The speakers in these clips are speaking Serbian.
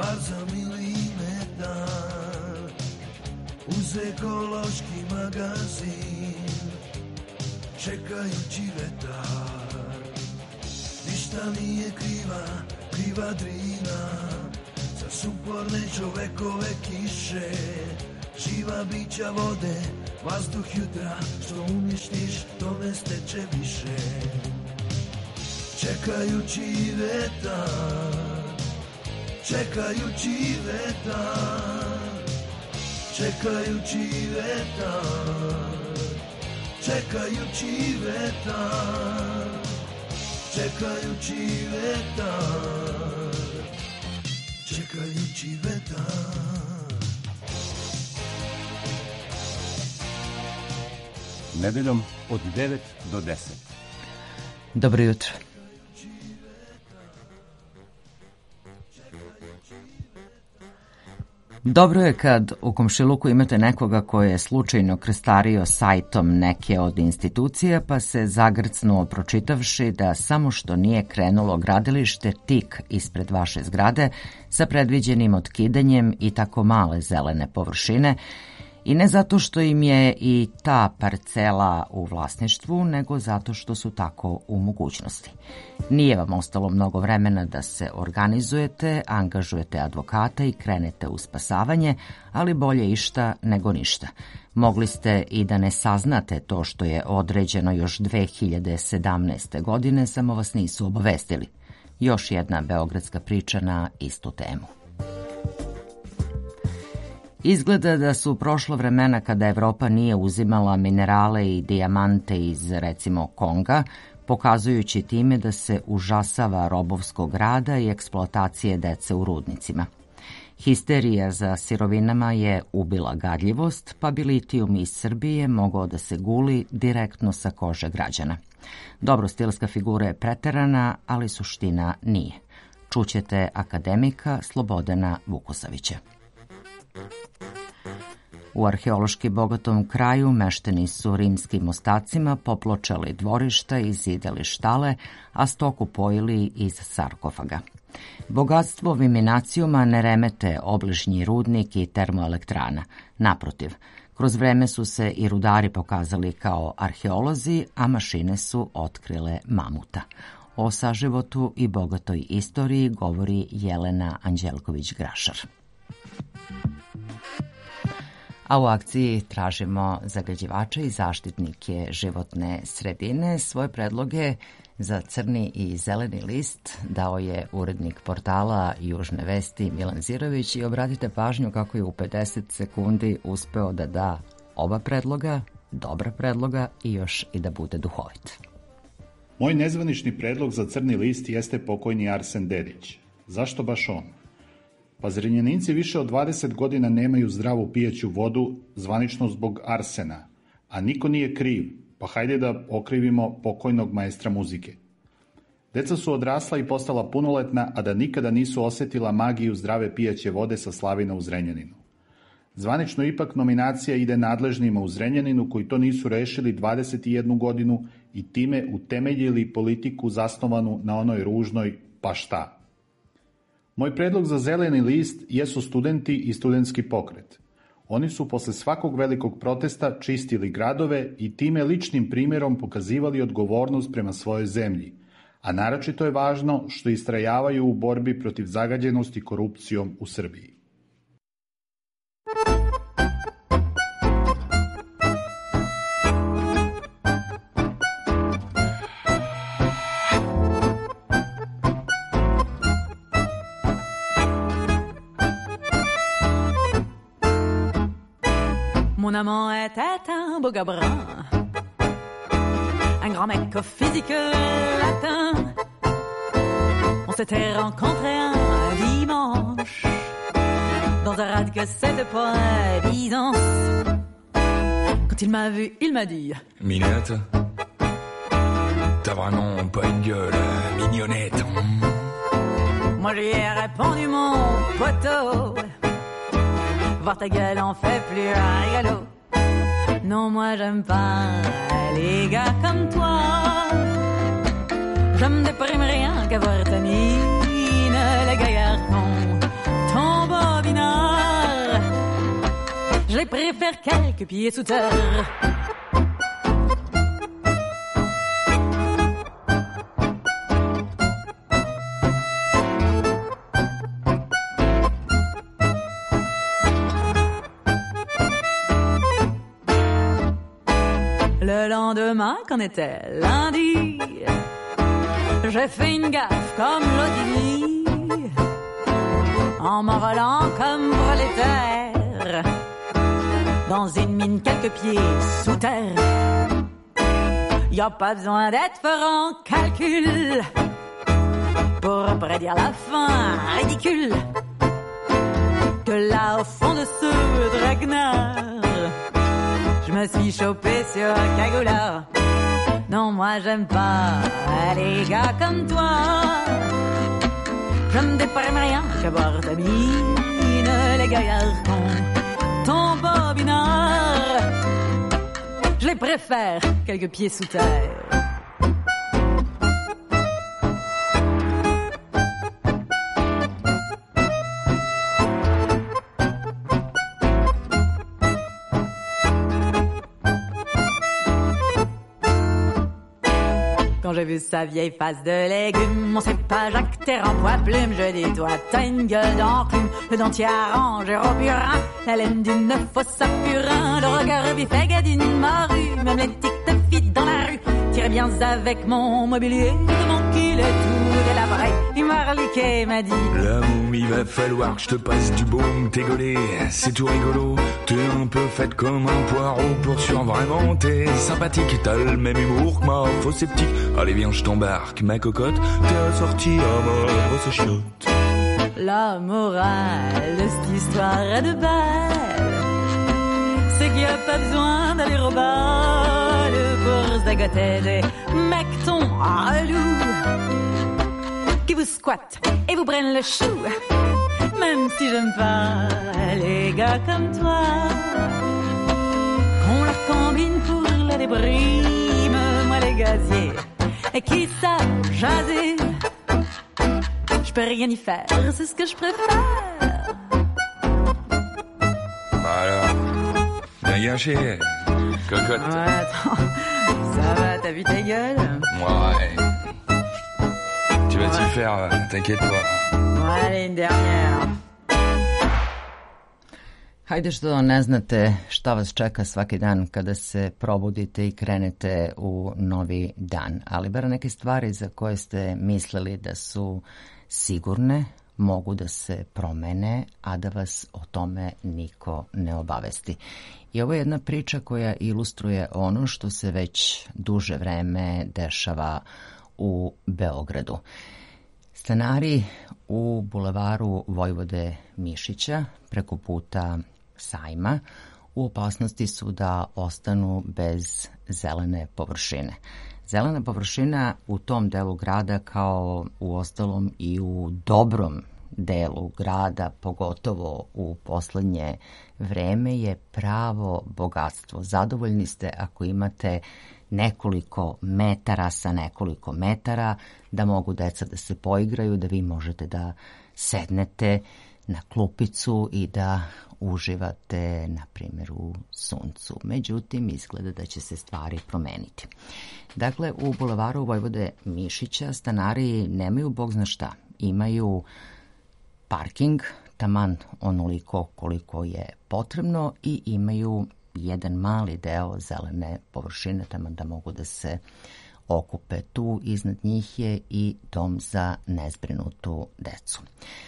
par za milimetar, uz ekološki magazin, čekajući vetar. Ništa nije kriva Drina, za sumporne čovekove kiše, živa bića vode, vazduh jutra, što uništiš, to ne steče više. Čekajući vetar, čekajući vetar, čekajući vetar, čekajući vetar, čekajući vetar, čekajući vetar. Nedeljom od 9 do 10. Dobro jutro. Dobro je kad u komšiluku imate nekoga koji je slučajno krstario sajtom neke od institucija, pa se zagrcnuo pročitavši da samo što nije krenulo gradilište tik ispred vaše zgrade sa predviđenim otkidanjem i tako male zelene površine, i ne zato što im je i ta parcela u vlasništvu, nego zato što su tako u mogućnosti. Nije vam ostalo mnogo vremena da se organizujete, angažujete advokata i krenete u spasavanje, ali bolje išta nego ništa. Mogli ste i da ne saznate to što je određeno još 2017. godine, samo vas nisu obavestili. Još jedna beogradska priča na istu temu. Izgleda da su prošla vremena kada Evropa nije uzimala minerale i dijamante iz, recimo, Konga, pokazujući time da se užasava robovskog rada i eksploatacije dece u rudnicima. Histerija za sirovinama je ubila gadljivost, pa bi litijum iz Srbije mogao da se guli direktno sa kože građana. Dobro, stilska figura je preterana, ali suština nije. Čućete akademika Slobodana Vukosavića. U arheološki bogatom kraju mešteni su rimskim ostacima popločali dvorišta i zidali štale, a stoku pojili iz sarkofaga. Bogatstvo viminacijuma ne remete obližnji rudnik i termoelektrana. Naprotiv, kroz vreme su se i rudari pokazali kao arheolozi, a mašine su otkrile mamuta. O saživotu i bogatoj istoriji govori Jelena Anđelković-Grašar. A u akciji tražimo zagađivače i zaštitnike životne sredine. Svoje predloge za crni i zeleni list dao je urednik portala Južne vesti Milan Zirović i obratite pažnju kako je u 50 sekundi uspeo da da oba predloga, dobra predloga i još i da bude duhovit. Moj nezvanični predlog za crni list jeste pokojni Arsen Dedić. Zašto baš on? Pa Zrenjaninci više od 20 godina nemaju zdravu pijeću vodu, zvanično zbog arsena, a niko nije kriv, pa hajde da okrivimo pokojnog maestra muzike. Deca su odrasla i postala punoletna, a da nikada nisu osjetila magiju zdrave pijeće vode sa slavina u Zrenjaninu. Zvanično ipak nominacija ide nadležnima u Zrenjaninu koji to nisu rešili 21 godinu i time utemeljili politiku zasnovanu na onoj ružnoj pa šta. Moj predlog za zeleni list jesu studenti i studentski pokret. Oni su posle svakog velikog protesta čistili gradove i time ličnim primjerom pokazivali odgovornost prema svojoj zemlji, a naročito je važno što istrajavaju u borbi protiv zagađenosti korupcijom u Srbiji. Mon amant était un beau gars brun, un grand mec au physique latin. On s'était rencontrés un dimanche dans un rad que c'était pas évidence. Quand il m'a vu, il m'a dit: Minette, t'as vraiment pas une gueule mignonnette. Moi je lui ai répondu: mon poteau, voir ta gueule en fait plus rigolo. Non, moi j'aime pas les gars comme toi. Je me déprime rien qu'à voir ta mise. les gaillards cons tombent au binard. Je les préfère quelques pieds sous terre. Le lendemain, qu'en était lundi, j'ai fait une gaffe comme l'Odili, en m'envolant comme prolétaire dans une mine quelques pieds sous terre. Y a pas besoin d'être fort en calcul pour prédire la fin ridicule que là au fond de ce traquenard je me suis chopé sur un cagoulard. Non, moi j'aime pas les gars comme toi. Je me déprime rien qu'à voir ta mine. Les gaillards cons tombent au binard. Je les préfère quelques pieds sous terre. Quand j'ai vu sa vieille face de légumes, mon cépage acteur en poids plume, je dis toi t'as une gueule d'enclume, le dentier arrangé au burin, la laine d'une fausse à purin, le regard vif égal d'une morue, même les tics de filles dans la rue, tire bien avec mon mobilier, de mon qu'il est tout délabré, il m'a reliqué, m'a dit la momie, va falloir que je te passe du baume, t'es gaulé, c'est tout rigolo, t'es un peu faite comme un poireau, pour sûr vraiment t'es sympathique, t'as le même humour que ma faux sceptique. Allez viens je t'embarque ma cocotte, t'es assortie à ma grosse chiotte. La morale de cette histoire de bal, c'est qu'il n'y a pas besoin d'aller au bal pour se dégoter des mectons relous qui vous squattent et vous prennent le chou. Même si j'aime pas les gars comme toi, qu'on leur combine pour la déprime, moi les gaziers et qui savent jaser, je peux rien y faire, c'est ce que je préfère. Bah alors, bien gâché, cocotte. Ouais, attends, ça va, t'as vu ta gueule? Ouais. Tu vas t'y faire, t'inquiète pas. Ouais, allez, une dernière. Hajde što ne znate šta vas čeka svaki dan kada se probudite i krenete u novi dan, ali bar neke stvari za koje ste mislili da su sigurne mogu da se promene, a da vas o tome niko ne obavesti. I ovo je jedna priča koja ilustruje ono što se već duže vreme dešava u Beogradu. Stanari u bulevaru Vojvode Mišića preko puta Sajma u opasnosti su da ostanu bez zelene površine. Zelena površina u tom delu grada, kao u ostalom i u dobrom delu grada, pogotovo u poslednje vreme, je pravo bogatstvo. Zadovoljni ste ako imate nekoliko metara sa nekoliko metara, da mogu deca da se poigraju, da vi možete da sednete na klupicu i da uživate, na primjer, u suncu. Međutim, izgleda da će se stvari promeniti. Dakle, u bulevaru Vojvode Mišića stanari nemaju bog zna šta. Imaju parking, taman onoliko koliko je potrebno, i imaju jedan mali deo zelene površine, taman da mogu da se okupe. Tu iznad njih je i dom za nezbrinutu decu.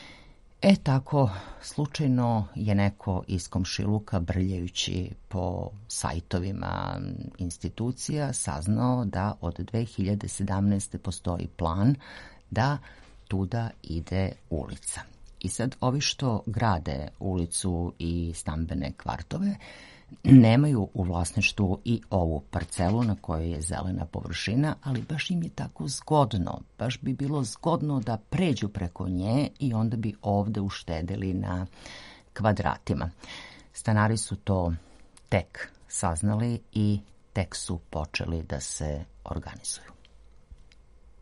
Tako, slučajno je neko iz komšiluka, brljajući po sajtovima institucija, saznao da od 2017. postoji plan da tuda ide ulica. I sad, ovi što grade ulicu i stambene kvartove nemaju u vlasništvu i ovu parcelu na kojoj je zelena površina, ali baš im je tako zgodno. Baš bi bilo zgodno da pređu preko nje i onda bi ovde uštedeli na kvadratima. Stanari su to tek saznali i tek su počeli da se organizuju.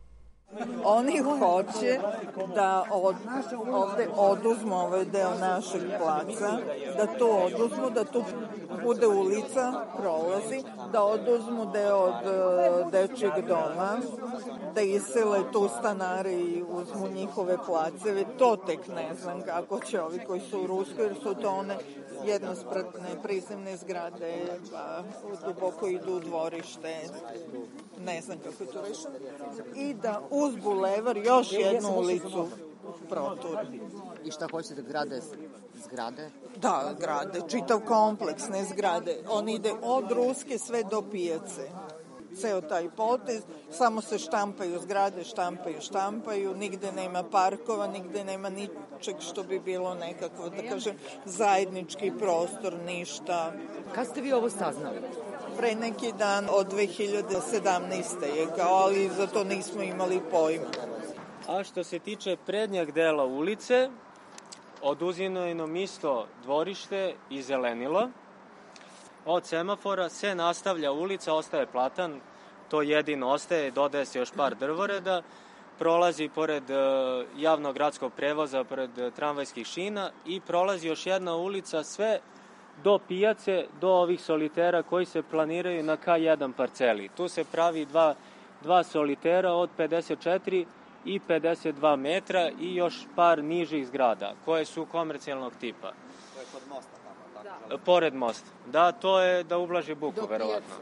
Oni hoće da ovde oduzmu ovaj deo našeg placa, da to oduzmu, da tu bude ulica, prolazi, da oduzmu deo od dečjeg doma, da isele tu stanare i uzmu njihove placeve. To tek ne znam kako će ovi koji su u Ruskoj, jer su to one jednospratne prizemne zgrade, pa duboko idu u dvorište, ne znam kako je to rešeno, i da uz bulevar još jednu ulicu proturi. I šta hoće da grade zgrade? Da, grade, čitav kompleks, ne zgrade. On ide od Ruske sve do pijace. Ceo taj potez, samo se štampaju zgrade, štampaju, nigde nema parkova, nigde nema ničeg što bi bilo nekako, da kažem, zajednički prostor, ništa. Kad ste vi ovo saznali? Pre neki dan od 2017. je kao, ali za to nismo imali pojma. A što se tiče prednjeg dela ulice, oduzimljeno isto dvorište i zelenilo. Od semafora se nastavlja ulica, ostaje platan, to jedino ostaje, dodaje se još par drvoreda, prolazi pored javnog gradskog prevoza, pored tramvajskih šina i prolazi još jedna ulica sve do pijace, do ovih solitera koji se planiraju na K1 parceli. Tu se pravi dva solitera od 54 i 52 metra i još par nižih zgrada koje su komercijalnog tipa. To je kod mosta tamo, tako? Pored mosta. Da, to je da ublaži buku, verovatno.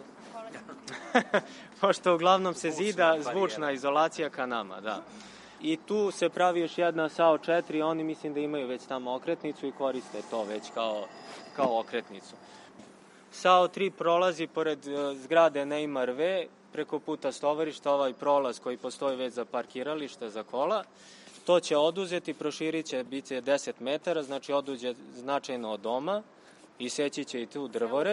Pošto uglavnom se zida zvučna izolacija ka nama, da. I tu se pravi još jedna SAO 4, oni mislim da imaju već tamo okretnicu i koriste to već kao okretnicu. SAO 3 prolazi pored zgrade Neymar V, preko puta Stovarišta, ovaj prolaz koji postoji već za parkiralište za kola. To će oduzeti, proširit će, bit će 10 metara, znači oduđe značajno od doma i seći će i tu drvored.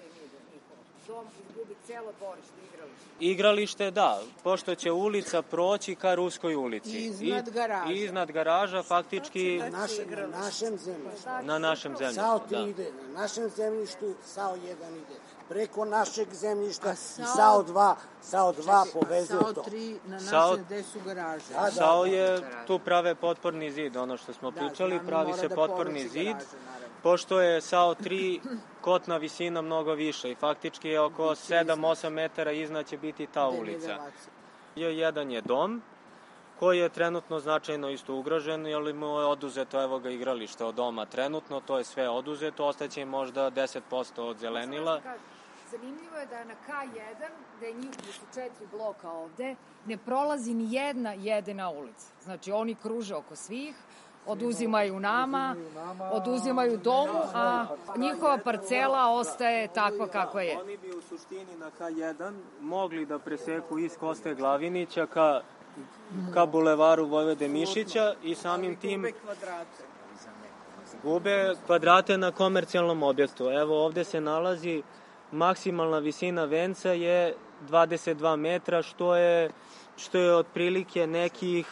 Dom izgubi celo dvorište, igralište. Igralište, da, pošto će ulica proći ka Ruskoj ulici. Iznad garaža. I iznad garaža, faktički... Na našem zemljištu. Na našem zemljištu, SAO da. 3 ide na našem zemljištu, SAO 1 ide preko našeg zemljišta i SAO 2 povezuje to. SAO 3 na našem gde su garaže. SAO je, tu prave potporni zid, ono što smo pričali, pravi se potporni zid, pošto je SAO 3 kotna visina mnogo više i faktički je oko 7-8 metara iznad će biti ta ulica. Jedan je dom koji je trenutno značajno isto ugrožen, jer mu je oduzeto, evo ga, igralište od doma trenutno, to je sve oduzeto, ostaće možda 10% od zelenila. Zanimljivo je da na K1, gde njih su 4 bloka ovde, ne prolazi ni jedna jedina ulica. Znači, oni kruže oko svih, oduzimaju nama, oduzimaju domu, a njihova parcela ostaje takva kako je. Oni bi u suštini na K1 mogli da preseku iz Koste Glavinića ka bulevaru Vojvode Mišića i samim tim gube kvadrate na komercijalnom objektu. Evo ovde se nalazi maksimalna visina venca je 22 metra, što je otprilike nekih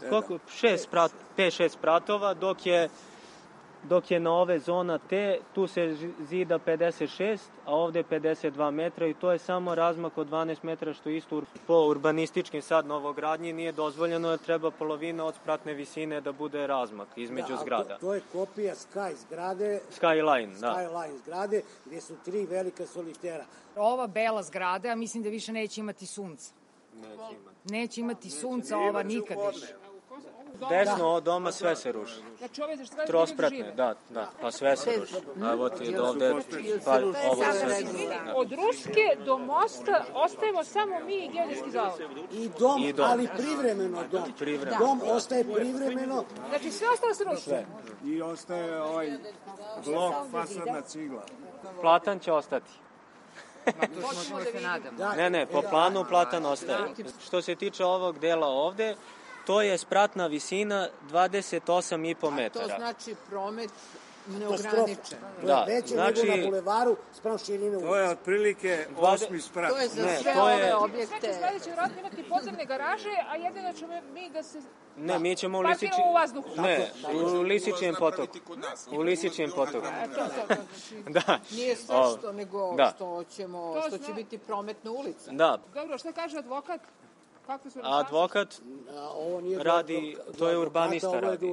5-6 spratova, dok je na ove zona T, tu se zida 56, a ovde 52 metra i to je samo razmak od 12 metra, što isto po urbanističkim sad novogradnji nije dozvoljeno, jer treba polovina od spratne visine da bude razmak između zgrada. To je kopija Sky zgrade, Skyline zgrade, gde su 3 velika solitera. Ova bela zgrada, ja mislim da više neće imati sunca. Neće imati sunca ova nikad više. Desno od doma sve se ruši. Znači ove zgrade trospratne, da, pa sve se ruši. Evo ti ovde, pa ovo sve. Od Ruske do mosta ostajemo samo mi i Geodetski zavod. I dom, ali privremeno dom. Dom ostaje privremeno. Znači sve ostalo se ruši. I ostaje ovaj blok, fasadna cigla. Platan će ostati. Možemo da se nadamo. Ne, po planu platan ostaje. Što se tiče ovog dela ovde, to je spratna visina 28,5 metara. A to znači promet neograničen. To je veće nego na bulevaru sprem širine ulice. To je otprilike 8 sprat. To je za sve ove objekte. Znači sledeće vjerojatno imati podzemne garaže, a jedino ćemo mi da se... Ne, mi ćemo u Lisičijem potoku. U Lisičijem potoku. Da. Nije sve što, nego što će biti prometna ulica. Da. Dobro, što kaže advokat? Advokat radi, to je urbanista radi.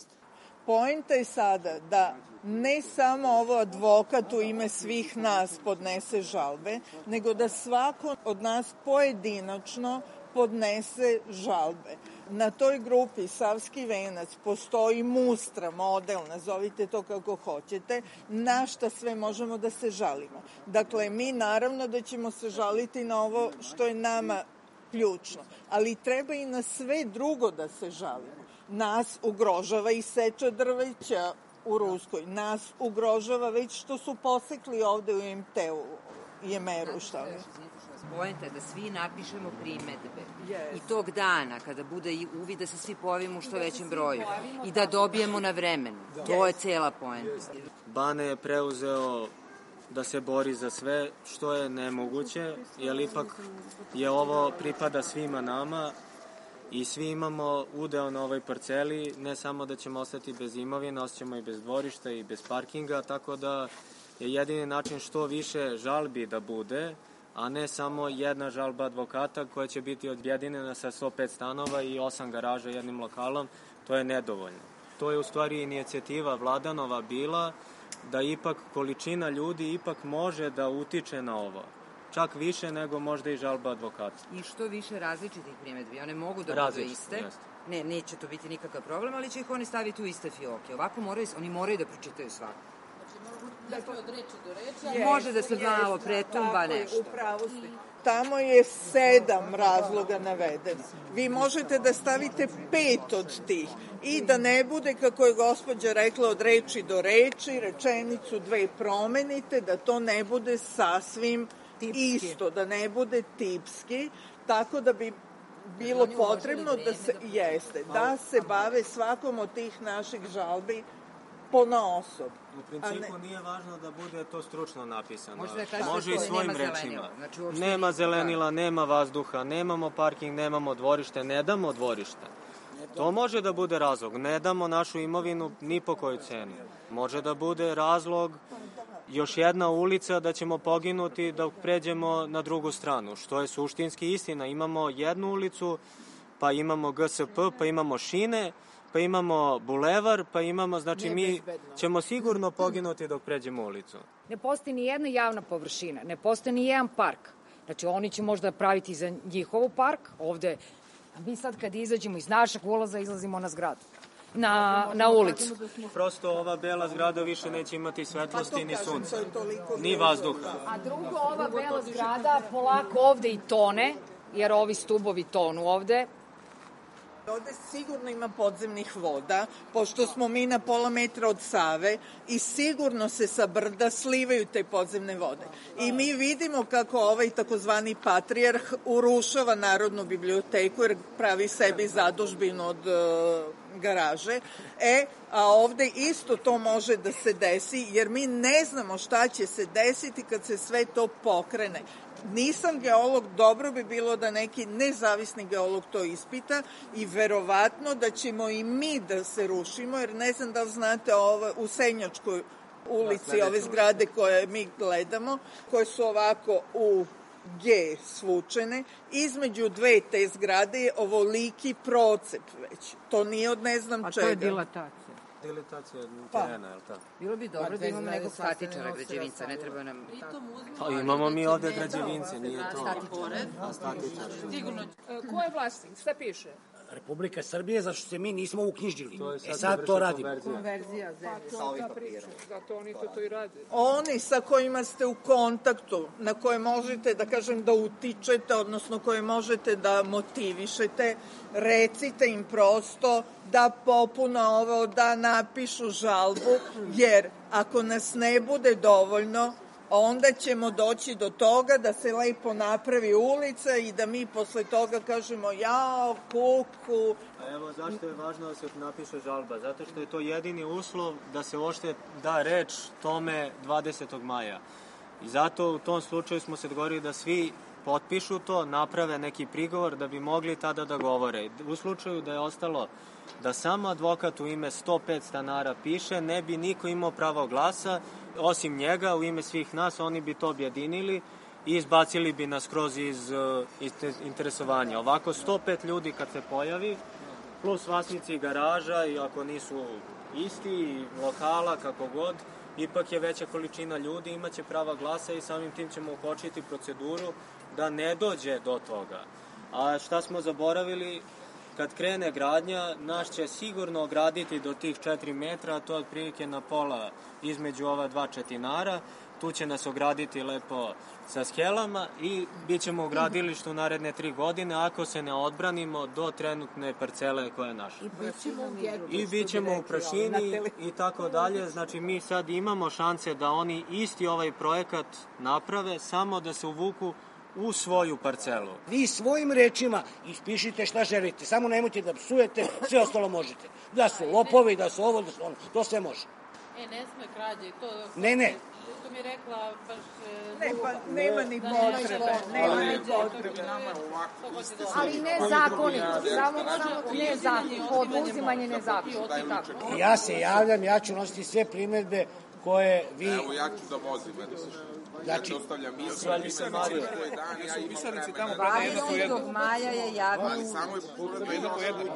Poenta je sada da ne samo ovo advokat u ime svih nas podnese žalbe, nego da svako od nas pojedinačno podnese žalbe. Na toj grupi Savski venac postoji mustra, model, nazovite to kako hoćete, na šta sve možemo da se žalimo. Dakle, mi naravno da ćemo se žaliti na ovo što je nama ključno, ali treba i na sve drugo da se žalimo. Nas ugrožava i seča drveća u Ruskoj, nas ugrožava već što su posekli ovde u IMT-u, IMR-u, šta li? Poenta je da svi napišemo primedbe i tog dana kada bude uvid da se svi pojavimo u što većem broju i da dobijemo na vremenu. To je cela poenta. Bane je preuzeo da se bori za sve, što je nemoguće, jer ipak je ovo pripada svima nama i svi imamo udeo na ovoj parceli, ne samo da ćemo ostati bez imovine, ostaćemo i bez dvorišta i bez parkinga, tako da je jedini način što više žalbi da bude, a ne samo jedna žalba advokata koja će biti objedinjena sa 105 stanova i 8 garaža jednim lokalom, to je nedovoljno. To je u stvari inicijativa Vladanova bila da ipak količina ljudi ipak može da utiče na ovo. Čak više nego možda i žalba advokata. I što više različitih primedbi, one mogu da budu iste. Ne, neće to biti nikakav problem, ali će ih oni staviti u iste fioke. Ovako oni moraju da pročitaju svako. Dakle, od reči do reči. Može da se malo pretumba nešto. Upravo ste. Tamo je 7 razloga navedeno. Vi možete da stavite 5 od tih i da ne bude, kako je gospođa rekla, od reči do reči, rečenicu 2 promenite, da to ne bude sasvim isto, da ne bude tipski, tako da bi bilo potrebno da se bave svakom od tih naših žalbi ponaosob. U principu nije važno da bude to stručno napisano. Može i svojim rečima. Nema zelenila, nema vazduha, nemamo parking, nemamo dvorište, ne damo dvorište. To može da bude razlog. Ne damo našu imovinu ni po koju cenu. Može da bude razlog još jedna ulica da ćemo poginuti dok pređemo na drugu stranu, što je suštinski istina. Imamo jednu ulicu, pa imamo GSP, pa imamo šine, pa imamo bulevar, pa imamo, znači mi ćemo sigurno poginuti dok pređemo ulicu. Ne postoji ni jedna javna površina, ne postoji ni jedan park. Znači oni će možda praviti za njihovu park, ovde, a mi sad kad izađemo iz našeg ulaza izlazimo na zgradu. Na ulicu. Prosto ova bela zgrada više neće imati svetlosti ni sunca, ni vazduha. A drugo, ova bela zgrada polako ovde i tone, jer ovi stubovi tonu ovde. Ovde sigurno ima podzemnih voda, pošto smo mi na pola metra od Save i sigurno se sa brda slivaju te podzemne vode. I mi vidimo kako ovaj takozvani patrijarh urušava Narodnu biblioteku jer pravi sebi zadužbinu od garaže. A ovde isto to može da se desi jer mi ne znamo šta će se desiti kad se sve to pokrene. Nisam geolog, dobro bi bilo da neki nezavisni geolog to ispita i verovatno da ćemo i mi da se rušimo, jer ne znam da li znate u Senjačkoj ulici ove zgrade koje mi gledamo, koje su ovako u G svučene, između dve te zgrade je ovoliki procep već. To nije od ne znam čega. A to je dilatacija. Dilatacija terena, je li tako? Bilo bi dobro da imamo nekog statičara građevinca, ne treba nam... Pa imamo mi ovde građevince, nije to... Statičar. Sigurno. Ko je vlasnik? Šta piše? Republika Srbije, zašto se mi nismo uknjižili. Sad to radimo. Konverzija zemlje. Zato oni to i rade. Oni sa kojima ste u kontaktu, na koje možete, da kažem, da utičete, odnosno koje možete da motivišete, recite im prosto da popune ovo, da napišu žalbu, jer ako nas ne bude dovoljno, onda ćemo doći do toga da se lepo napravi ulica i da mi posle toga kažemo jao, kuku. Evo zašto je važno da se napiše žalba. Zato što je to jedini uslov da se uopšte da reč tome 20. maja. I zato u tom slučaju smo se dogovorili da svi potpišu to, naprave neki prigovor da bi mogli tada da govore. U slučaju da je ostalo da samo advokat u ime 105 stanara piše, ne bi niko imao pravo glasa, osim njega, u ime svih nas, oni bi to objedinili i izbacili bi nas kroz iz interesovanja. Ovako 105 ljudi kad se pojavi, plus vlasnici garaža i ako nisu isti, lokala, kako god, ipak je veća količina ljudi, imaće prava glasa i samim tim ćemo ukočiti proceduru da ne dođe do toga. A šta smo zaboravili, kad krene gradnja, naš će sigurno ograditi do tih 4 metra, a to je otprilike na pola između ova dva četinara. Tu će nas ograditi lepo sa skelama i bit ćemo u gradilištu naredne 3 godine ako se ne odbranimo do trenutne parcele koja je naša. I bit ćemo u prašini i tako dalje. Znači mi sad imamo šanse da oni isti ovaj projekat naprave, samo da se uvuku u svoju parcelu. Vi svojim rečima ispišite šta želite, samo nemojte da psujete, sve ostalo možete. Da su lopovi, da su ovo, da su ono, to sve može. Ne sme krađe, to... Ne. To mi je rekla baš... Nema ni potrebe. Ali nezakonito, samo nezakonito, oduzimanje nezakonito. Ja se javljam, ja ću nositi sve primedbe koje vi... Evo, ja ću da vozim, znači, dostavljam Svali se Marija. 20. maja je javni uvid. Samo je povrlo jedno po jedno.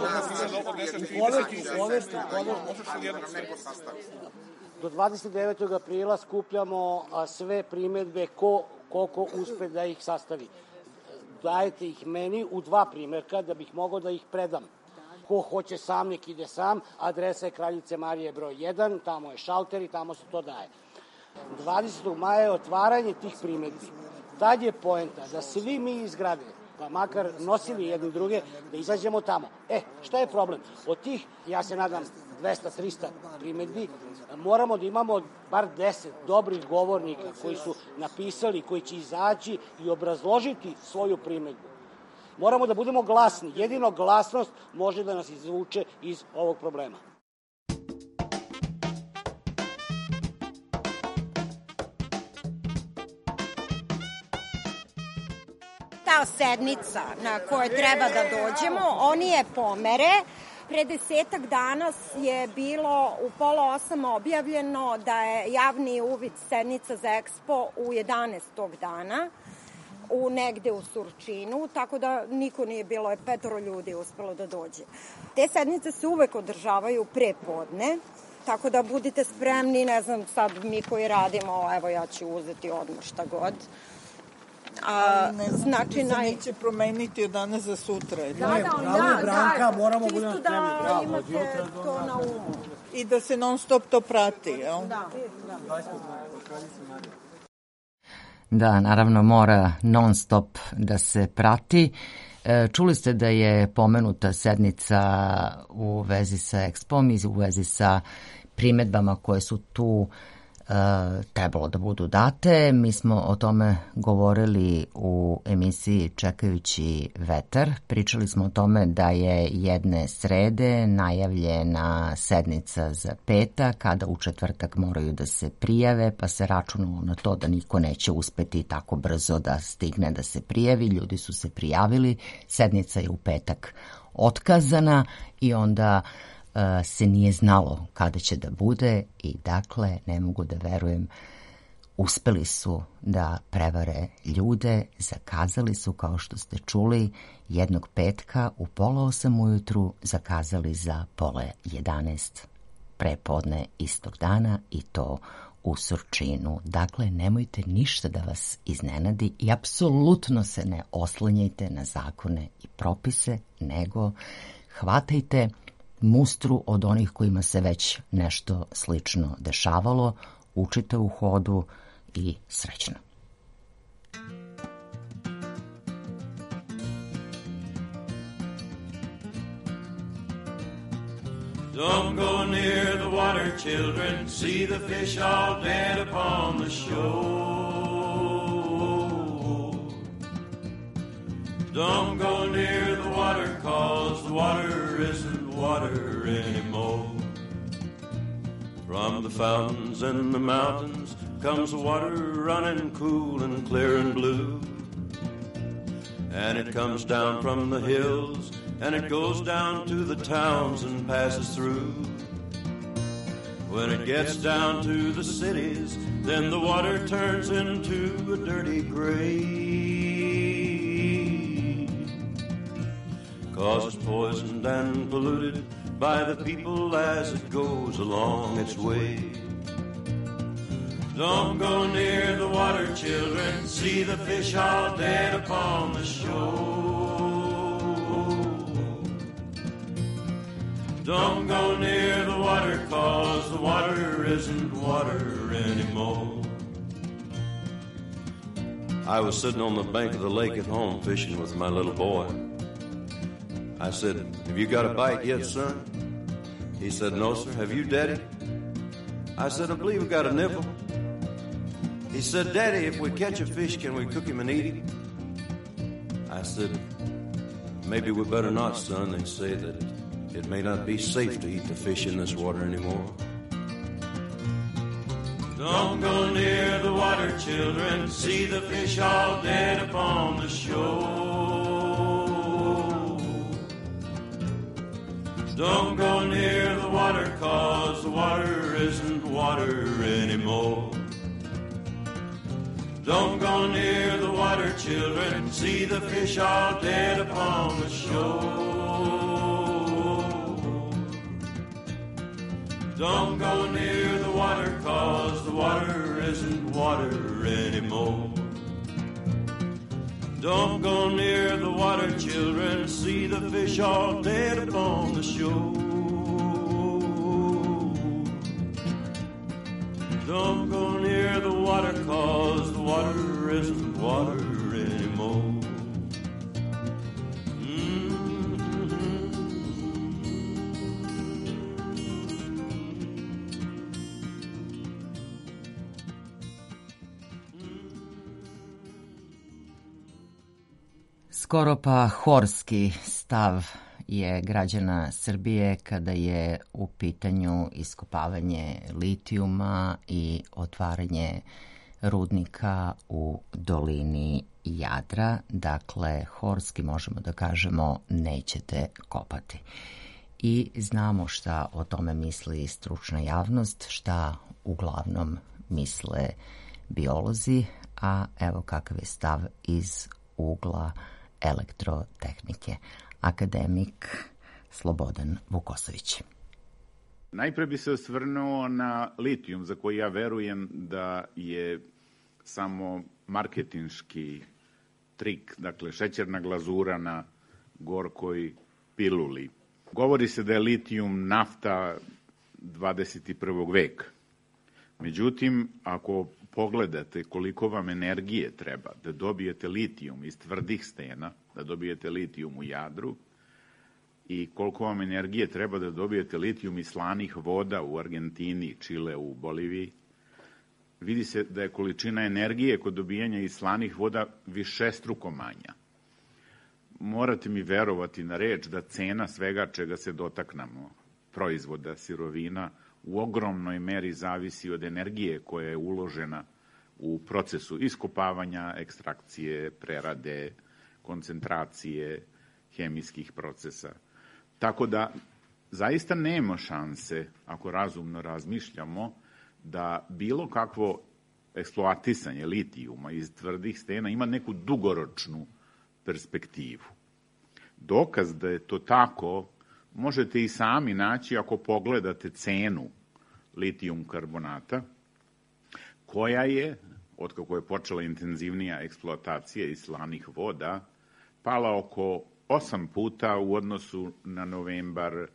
Do 29. aprila skupljamo sve primedbe koliko uspe da ih sastavi. Dajete ih meni u 2 primjerka da bih mogao da ih predam. Ko hoće sam, nek ide sam. Adresa je Kraljice Marije broj 1, tamo je šalter i tamo se to daje. 20. maja je otvaranje tih primedbi. Tad je poenta da svi mi iz zgrade, pa makar nosili jedni druge, da izađemo tamo. Šta je problem? Od tih, ja se nadam, 200-300 primedbi, moramo da imamo bar 10 dobrih govornika koji su napisali, koji će izaći i obrazložiti svoju primedbu. Moramo da budemo glasni. Jedino glasnost može da nas izvuče iz ovog problema. Ta sednica na kojoj treba da dođemo, oni je pomere. Pre 10 dana je bilo u 7:30 objavljeno da je javni uvid sednica za Expo u 11. dana, negde u Surčinu, tako da niko nije bilo, 5 ljudi uspelo da dođe. Te sednice se uvek održavaju pre podne, tako da budite spremni, ne znam, sad mi koji radimo, evo ja ću uzeti odmah šta god. Znači, neće promeniti od danas za sutra. Branka, moramo budemo čisto da imate to na umu. I da se non stop to prati, jel? Da, naravno mora non stop da se prati. Čuli ste da je pomenuta sednica u vezi sa Expom i u vezi sa primedbama koje su tu trebalo da budu date. Mi smo o tome govorili u emisiji Čekajući vetar. Pričali smo o tome da je jedne srede najavljena sednica za petak, kada u četvrtak moraju da se prijave, pa se računalo na to da niko neće uspeti tako brzo da stigne da se prijavi. Ljudi su se prijavili, sednica je u petak otkazana i onda se nije znalo kada će da bude i dakle, ne mogu da verujem, uspeli su da prevare ljude, zakazali su, kao što ste čuli, jednog petka u 7:30 ujutru, zakazali za 10:30 prepodne istog dana i to u Surčinu. Dakle, nemojte ništa da vas iznenadi i apsolutno se ne oslanjajte na zakone i propise, nego hvatajte mustru od onih kojima se već nešto slično dešavalo, učite u hodu i srećno. Don't go near the water, children, see the fish all dead upon the shore. Don't go near the water, 'cause the water isn't water anymore. From the fountains in the mountains comes water running cool and clear and blue. And it comes down from the hills and it goes down to the towns and passes through. When it gets down to the cities, then the water turns into a dirty gray. 'Cause it's poisoned and polluted by the people as it goes along its way. Don't go near the water, children, see the fish all dead upon the shore. Don't go near the water, 'cause the water isn't water anymore. I was sitting on the bank of the lake at home fishing with my little boy. I said, "Have you got a bite yet, son?" He said, "No, sir. Have you, Daddy?" I said, "I believe I got a nibble." He said, "Daddy, if we catch a fish, can we cook him and eat him?" I said, "Maybe we better not, son. They say that it may not be safe to eat the fish in this water anymore." Don't go near the water, children, see the fish all dead upon the shore. Don't go near the water, 'cause the water isn't water anymore. Don't go near the water, children, see the fish all dead upon the shore. Don't go near the water, 'cause the water isn't water anymore. Don't go near the water, children, see the fish all dead upon the shore. Don't go near the water, 'cause the water isn't water anymore. Skoro pa horski stav je građana Srbije kada je u pitanju iskopavanje litijuma i otvaranje rudnika u dolini Jadra. Dakle, horski možemo da kažemo nećete kopati. I znamo šta o tome misli stručna javnost, šta uglavnom misle biolozi, a evo kakav je stav iz ugla elektrotehnike. Akademik Slobodan Vukosović. Najpre bi se osvrnuo na litijum, za koji ja verujem da je samo marketinški trik, dakle šećerna glazura na gorkoj piluli. Govori se da je litijum nafta 21. veka. Međutim, ako pogledate koliko vam energije treba da dobijete litijum iz tvrdih stena, da dobijete litijum u Jadru, i koliko vam energije treba da dobijete litijum iz slanih voda u Argentini, Čile, u Boliviji, vidi se da je količina energije kod dobijanja iz slanih voda višestruko manja. Morate mi verovati na reč da cena svega čega se dotaknemo, proizvoda, sirovina, u ogromnoj meri zavisi od energije koja je uložena u procesu iskopavanja, ekstrakcije, prerade, koncentracije hemijskih procesa. Tako da zaista nema šanse, ako razumno razmišljamo, da bilo kakvo eksploatisanje litijuma iz tvrdih stena ima neku dugoročnu perspektivu. Dokaz da je to tako možete i sami naći ako pogledate cenu litijum karbonata, koja je, otkako je počela intenzivnija eksploatacija iz slanih voda, pala oko 8 puta u odnosu na novembar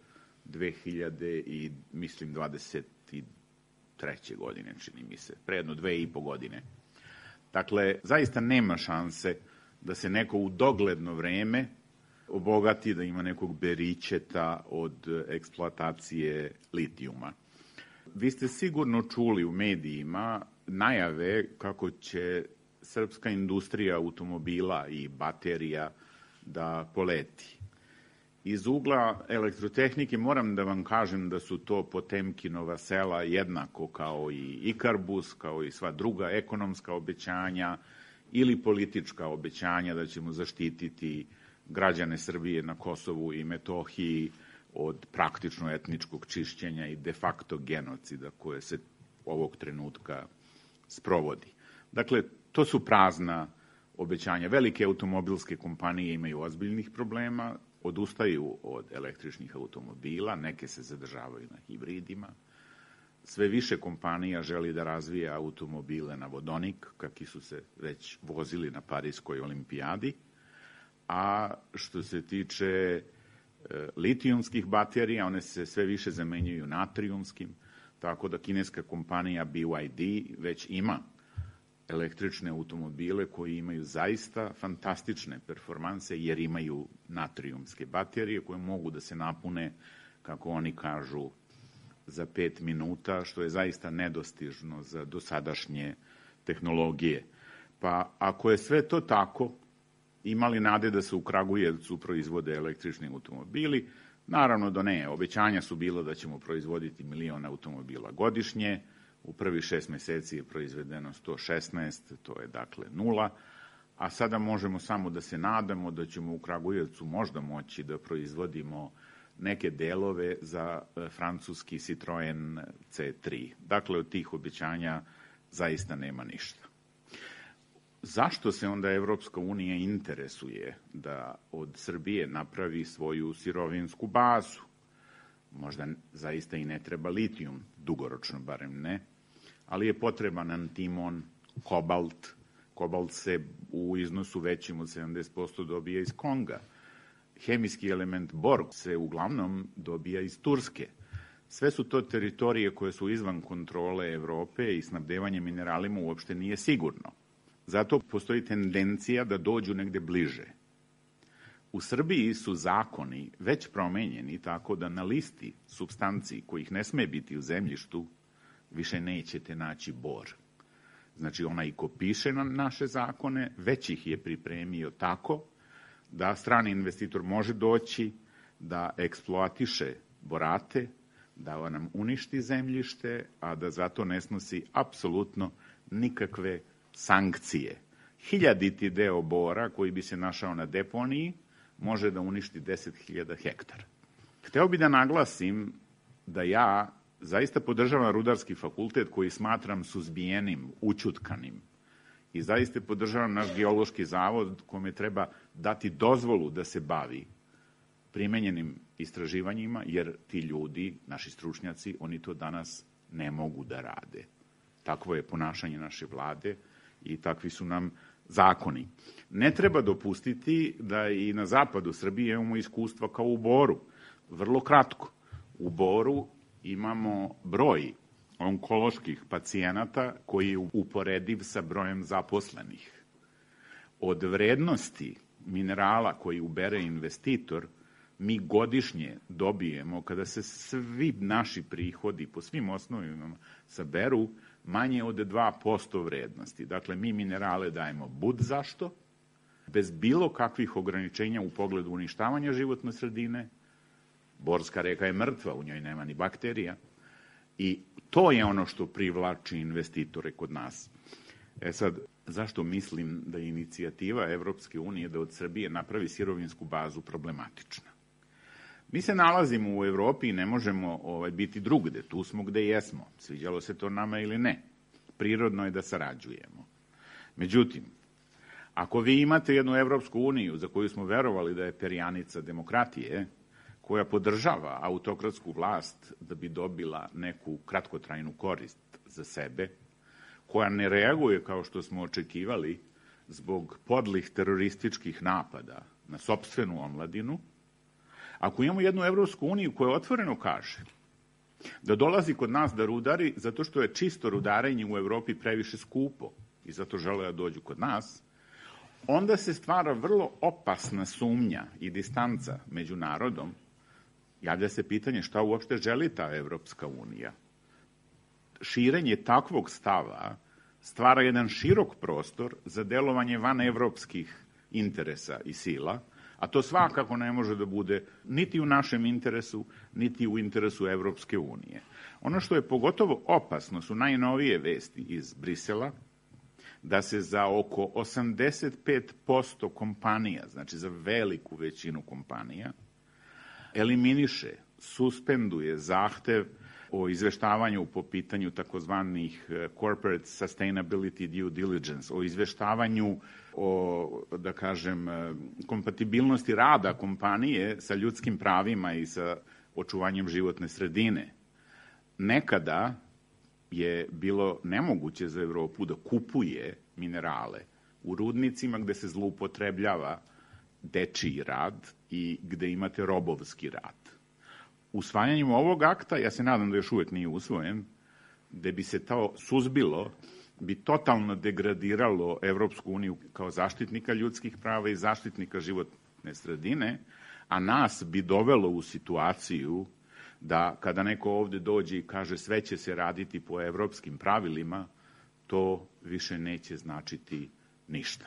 2023. godine, čini mi se, pre jedno 2,5 godine. Dakle, zaista nema šanse da se neko u dogledno vreme obogati, da ima nekog beričeta od eksploatacije litijuma. Vi ste sigurno čuli u medijima najave kako će srpska industrija automobila i baterija da poleti. Iz ugla elektrotehnike moram da vam kažem da su to Potemkinova sela jednako kao i Ikarbus, kao i sva druga ekonomska obećanja ili politička obećanja da ćemo zaštititi građane Srbije na Kosovu i Metohiji, od praktično etničkog čišćenja i de facto genocida koje se ovog trenutka sprovodi. Dakle, to su prazna obećanja. Velike automobilske kompanije imaju ozbiljnih problema, odustaju od električnih automobila, neke se zadržavaju na hibridima. Sve više kompanija želi da razvije automobile na vodonik, kakvi su se već vozili na Parijskoj olimpijadi. A što se tiče litijumskih baterija, one se sve više zamenjuju natrijumskim, tako da kineska kompanija BYD već ima električne automobile koji imaju zaista fantastične performanse jer imaju natrijumske baterije koje mogu da se napune, kako oni kažu, za 5 minuta, što je zaista nedostižno za dosadašnje tehnologije. Pa ako je sve to tako, imali nade da se u Kragujevcu proizvode električni automobili? Naravno da ne. Obećanja su bilo da ćemo proizvoditi 1 milion automobila godišnje. U prvih 6 meseci je proizvedeno 116, to je dakle 0. A sada možemo samo da se nadamo da ćemo u Kragujevcu možda moći da proizvodimo neke delove za francuski Citroen C3. Dakle, od tih obećanja zaista nema ništa. Zašto se onda Evropska unija interesuje da od Srbije napravi svoju sirovinsku bazu? Možda zaista i ne treba litijum, dugoročno barem ne, ali je potreban antimon, kobalt. Kobalt se u iznosu većim od 70% dobija iz Konga. Hemijski element bor se uglavnom dobija iz Turske. Sve su to teritorije koje su izvan kontrole Evrope i snabdevanje mineralima uopšte nije sigurno. Zato postoji tendencija da dođu negde bliže. U Srbiji su zakoni već promenjeni tako da na listi supstanci kojih ne sme biti u zemljištu više nećete naći bor. Znači onaj ko piše na naše zakone već ih je pripremio tako da strani investitor može doći da eksploatiše borate, da nam uništi zemljište, a da zato ne snosi apsolutno nikakve sankcije. 1000 deo bora koji bi se našao na deponiji može da uništi 10.000 hektara. Hteo bi da naglasim da ja zaista podržavam Rudarski fakultet koji smatram suzbijenim, učutkanim. I zaista podržavam naš geološki zavod kome treba dati dozvolu da se bavi primenjenim istraživanjima, jer ti ljudi, naši stručnjaci, oni to danas ne mogu da rade. Takvo je ponašanje naše vlade i takvi su nam zakoni. Ne treba dopustiti da i na zapadu Srbije imamo iskustva kao u Boru. Vrlo kratko. U Boru imamo broj onkoloških pacijenata koji je uporediv sa brojem zaposlenih. Od vrednosti minerala koji ubere investitor, mi godišnje dobijemo, kada se svi naši prihodi po svim osnovima saberu, manje od 2% vrednosti. Dakle, mi minerale dajemo bud zašto, bez bilo kakvih ograničenja u pogledu uništavanja životne sredine. Borska reka je mrtva, u njoj nema ni bakterija. I to je ono što privlači investitore kod nas. Sad, zašto mislim da je inicijativa Evropske unije da od Srbije napravi sirovinsku bazu problematična? Mi se nalazimo u Evropi i ne možemo biti drugde. Tu smo gde jesmo. Sviđalo se to nama ili ne. Prirodno je da sarađujemo. Međutim, ako vi imate jednu Evropsku uniju za koju smo verovali da je perjanica demokratije, koja podržava autokratsku vlast da bi dobila neku kratkotrajnu korist za sebe, koja ne reaguje kao što smo očekivali zbog podlih terorističkih napada na sopstvenu omladinu, ako imamo jednu Evropsku uniju koja otvoreno kaže da dolazi kod nas da rudari zato što je čisto rudarenje u Evropi previše skupo i zato žele da dođu kod nas, onda se stvara vrlo opasna sumnja i distanca među narodom. Javlja se pitanje šta uopšte želi ta Evropska unija. Širenje takvog stava stvara jedan širok prostor za delovanje van evropskih interesa i sila, a to svakako ne može da bude niti u našem interesu, niti u interesu Evropske unije. Ono što je pogotovo opasno su najnovije vesti iz Brisela, da se za oko 85% kompanija, znači za veliku većinu kompanija, eliminiše, suspenduje zahtev o izveštavanju po pitanju takozvanih corporate sustainability due diligence, o izveštavanju o, da kažem, kompatibilnosti rada kompanije sa ljudskim pravima i sa očuvanjem životne sredine. Nekada je bilo nemoguće za Evropu da kupuje minerale u rudnicima gde se zloupotrebljava dečiji rad i gde imate robovski rad. Usvajanjem ovog akta, ja se nadam da još uvek nije usvojen, gde bi se to suzbilo, bi totalno degradiralo Evropsku uniju kao zaštitnika ljudskih prava i zaštitnika životne sredine, a nas bi dovelo u situaciju da kada neko ovde dođe i kaže sve će se raditi po evropskim pravilima, to više neće značiti ništa.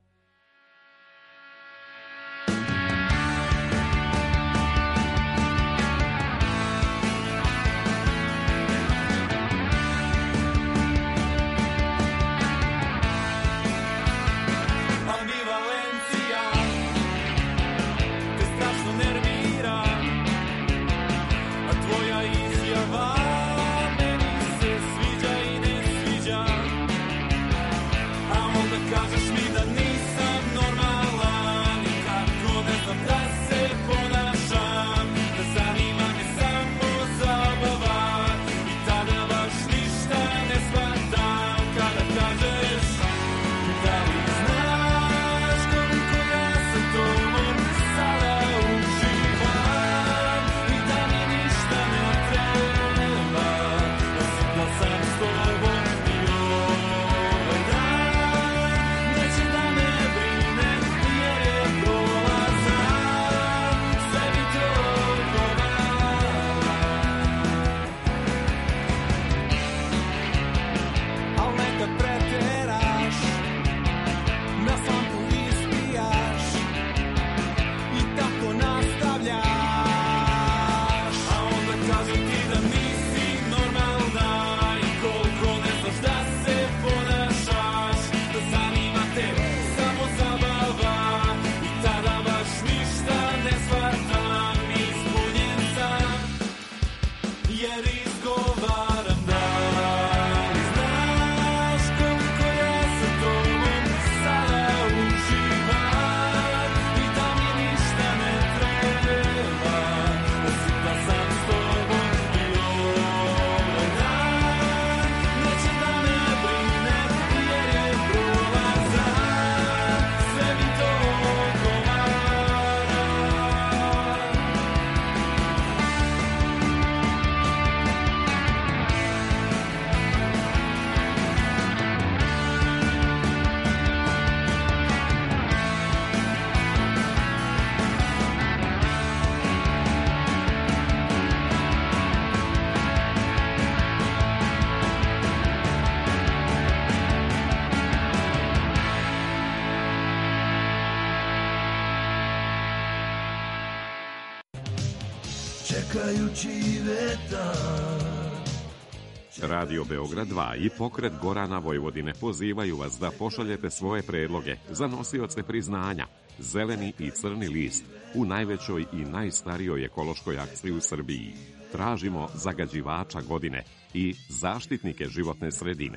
Radio Beograd 2 i Pokret Gorana Vojvodine pozivaju vas da pošaljete svoje predloge za nosioce priznanja Zeleni i Crni list u najvećoj i najstarijoj ekološkoj akciji u Srbiji. Tražimo zagađivača godine i zaštitnike životne sredine.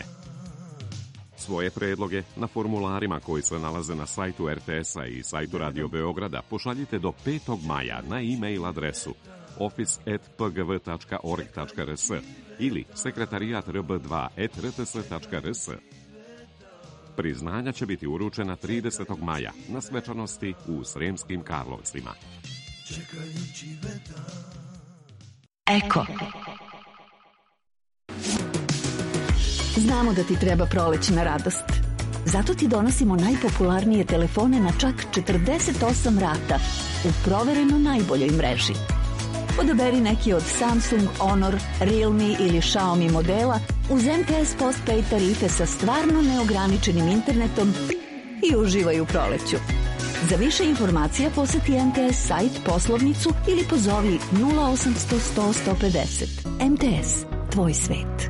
Svoje predloge na formularima koji se nalaze na sajtu RTS-a i sajtu Radio Beograda pošaljite do 5. maja na e-mail adresu office@pgv.org.rs ili sekretarijat rb2@rts.rs. Priznanja će biti uručena 30. maja na svečanosti u Sremskim Karlovcima. Eko. Znamo da ti treba prolećna radost. Zato ti donosimo najpopularnije telefone na čak 48 rata u provereno najboljoj mreži. Odaberi neki od Samsung, Honor, Realme ili Xiaomi modela uz MTS Postpaid tarife sa stvarno neograničenim internetom i uživaj u proleću. Za više informacija poseti MTS sajt, poslovnicu ili pozovi 0800 100 150. MTS, tvoj svet.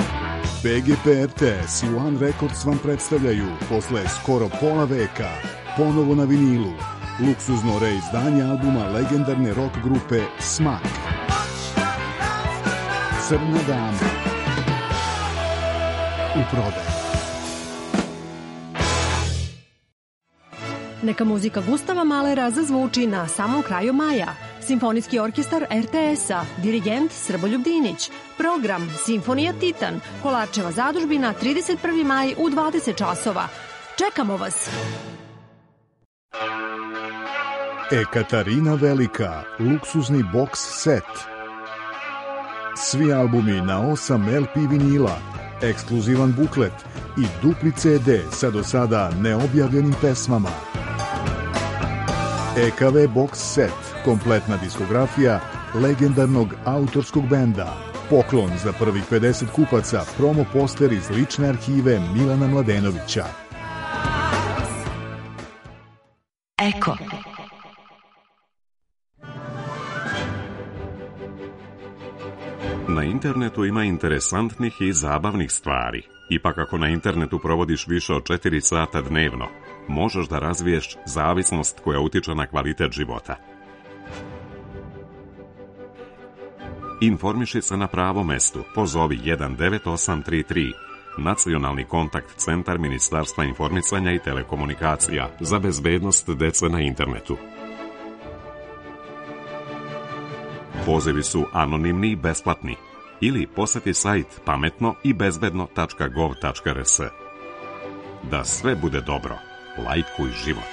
BGP RTS i One Records vam predstavljaju posle skoro pola veka ponovo na vinilu. Luksuzno reizdanje albuma legendarne rock grupe Smak. Crna dama. U prodaju. Neka muzika Gustava Mahlera zazvuči na samom kraju maja. Simfonijski orkestar RTS-a, dirigent Srboljub Dinić. Program Simfonija Titan, Kolarčeva zadužbina, 31. maj u 20 časova. Čekamo vas! Katarina Velika, luksuzni box set. Svi albumi na 8 LP vinila, ekskluzivan buklet i dupli CD sa do sada neobjavljenim pesmama. EKV Box Set, kompletna diskografija legendarnog autorskog benda. Poklon za prvih 50 kupaca, promo poster iz lične arhive Milana Mladenovića. Eko. Na internetu ima interesantnih i zabavnih stvari. Ipak ako na internetu provodiš više od 4 sata dnevno, možeš da razviješ zavisnost koja utiče na kvalitet života. Informiši se na pravom mestu. Pozovi 19833, Nacionalni kontakt centar Ministarstva informisanja i telekomunikacija za bezbednost dece na internetu. Pozivi su anonimni i besplatni. Ili poseti sajt pametno i bezbedno.gov.rs. Da sve bude dobro, lajkuj život.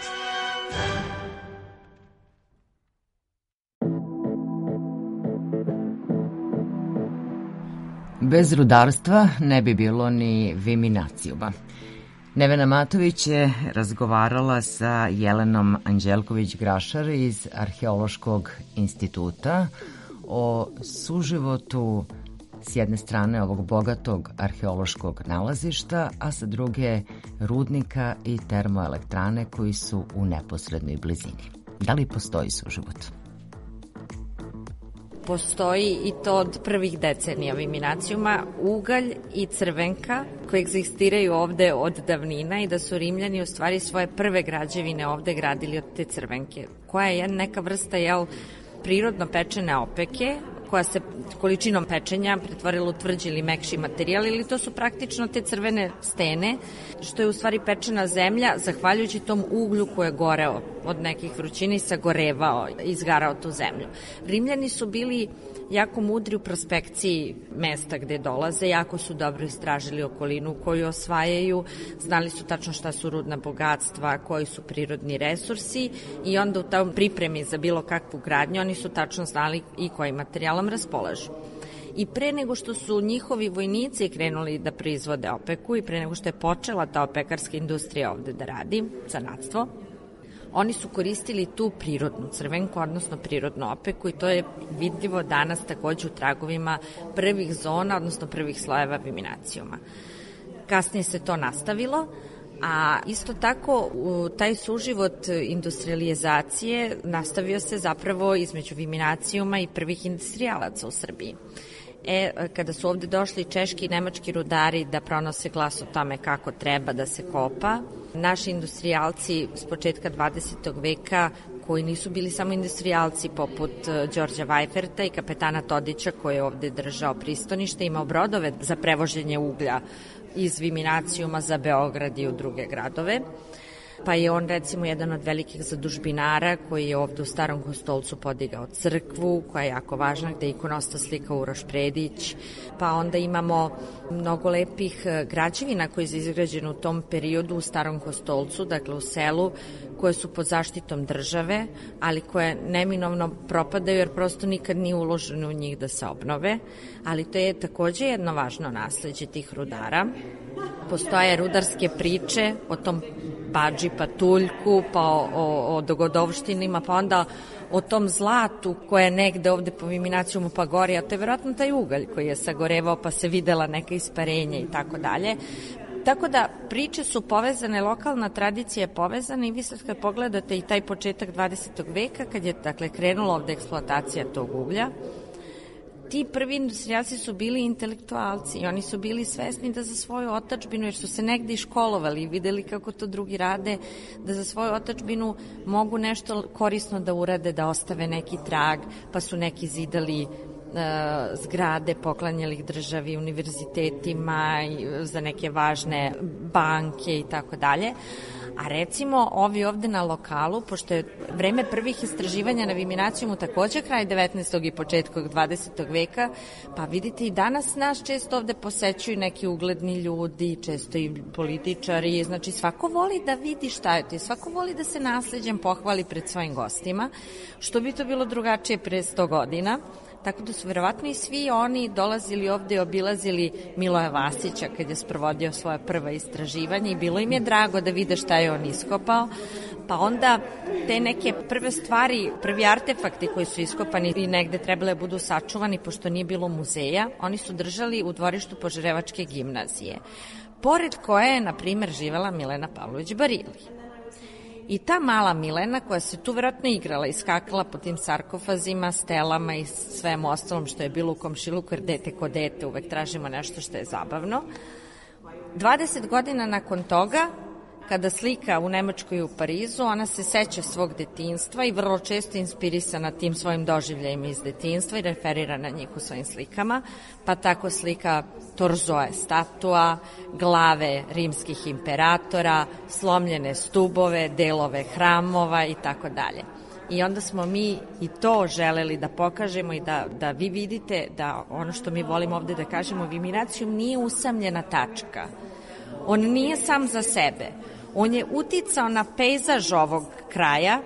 Bez rudarstva ne bi bilo ni viminacijuma. Nevena Matović je razgovarala sa Jelenom Anđelković-Grašar iz Arheološkog instituta o suživotu s jedne strane ovog bogatog arheološkog nalazišta, a sa druge rudnika i termoelektrane koji su u neposrednoj blizini. Da li postoji suživot? Postoji i to od prvih decenija viminacijuma. Ugalj i crvenka koji egzistiraju ovde od davnina i da su Rimljani u stvari svoje prve građevine ovde gradili od te crvenke, koja je neka vrsta prirodno pečene opeke, koja se količinom pečenja pretvorila u tvrđi ili mekši materijal, ili to su praktično te crvene stene, što je u stvari pečena zemlja, zahvaljujući tom uglju koji je goreo od nekih vrućina i sagorevao, izgarao tu zemlju. Rimljani su bili jako mudri u prospekciji mesta gde dolaze, jako su dobro istražili okolinu koju osvajaju, znali su tačno šta su rudna bogatstva, koji su prirodni resursi i onda u tom pripremi za bilo kakvu gradnju oni su tačno znali i kojim materijalom raspolažu. I pre nego što su njihovi vojnici krenuli da proizvode opeku i pre nego što je počela ta opekarska industrija ovde da radi, zanatstvo, oni su koristili tu prirodnu crvenku, odnosno prirodnu opeku, i to je vidljivo danas takođe u tragovima prvih zona, odnosno prvih slojeva viminacijuma. Kasnije se to nastavilo, a isto tako taj suživot industrializacije nastavio se zapravo između viminacijuma i prvih industrijalaca u Srbiji. Kada su ovde došli češki i nemački rudari da pronose glas o tome kako treba da se kopa, naši industrijalci s početka 20. veka, koji nisu bili samo industrijalci poput Đorđa Vajferta i kapetana Todića koji je ovde držao pristonište, imao brodove za prevoženje uglja iz viminacijuma za Beograd i u druge gradove. Pa je on recimo jedan od velikih zadužbinara koji je ovde u Starom Kostolcu podigao crkvu, koja je jako važna, gde je ikonosta slika Uroš Predić. Pa onda imamo mnogo lepih građevina koje su izgrađene u tom periodu u Starom Kostolcu, dakle u selu, koje su pod zaštitom države, ali koje neminovno propadaju jer prosto nikad nije uloženo u njih da se obnove. Ali to je takođe jedno važno nasleđe tih rudara. Postoje rudarske priče o tom Badži Patuljku, pa o dogodovštinima, pa onda o tom zlatu koje je negde ovde po viminacijumu pa gori, a to je verovatno taj ugalj koji je sagorevao pa se videla neka isparenja i tako dalje. Tako da priče su povezane, lokalna tradicija je povezana i vi sad kad pogledate i taj početak 20. veka kad je dakle krenula ovde eksploatacija tog uglja, ti prvi industrijalci su bili intelektualci i oni su bili svesni da za svoju otadžbinu, jer su se negde školovali i videli kako to drugi rade, da za svoju otadžbinu mogu nešto korisno da urade, da ostave neki trag, pa su neki zidali zgrade, poklanjali ih državi, univerzitetima, za neke važne banke i tako dalje. A recimo ovi ovde na lokalu, pošto je vreme prvih istraživanja na Viminacijumu takođe kraj 19. i početkog 20. veka, pa vidite i danas nas često ovde posećuju neki ugledni ljudi, često i političari, znači svako voli da vidi šta je to i svako voli da se nasleđem pohvali pred svojim gostima, što bi to bilo drugačije pre 100 godina. Tako da su verovatno i svi oni dolazili ovde i obilazili Miloja Vasića kad je sprovodio svoje prva istraživanja i bilo im je drago da vide šta je on iskopao. Pa onda te neke prve stvari, prvi artefakti koji su iskopani i negde trebale budu sačuvani pošto nije bilo muzeja, oni su držali u dvorištu Požarevačke gimnazije, pored koje je, na primer, živela Milena Pavlović Barili. I ta mala Milena koja se tu vjerojatno igrala i skakala po tim sarkofazima, stelama i svemu ostalom što je bilo u komšiluku, jer dete ko dete uvek tražimo nešto što je zabavno. 20 godina nakon toga, kada slika u Nemačkoj i u Parizu, ona se seća svog detinjstva i vrlo često inspirisana tim svojim doživljajima iz detinjstva i referira na njih u svojim slikama, pa tako slika torzoe statua, glave rimskih imperatora, slomljene stubove, delove hramova i tako dalje. I onda smo mi i to želeli da pokažemo i da vi vidite da ono što mi volimo ovde da kažemo, Viminacijum nije usamljena tačka. On nije sam za sebe. On je uticao na pejzaž ovog kraja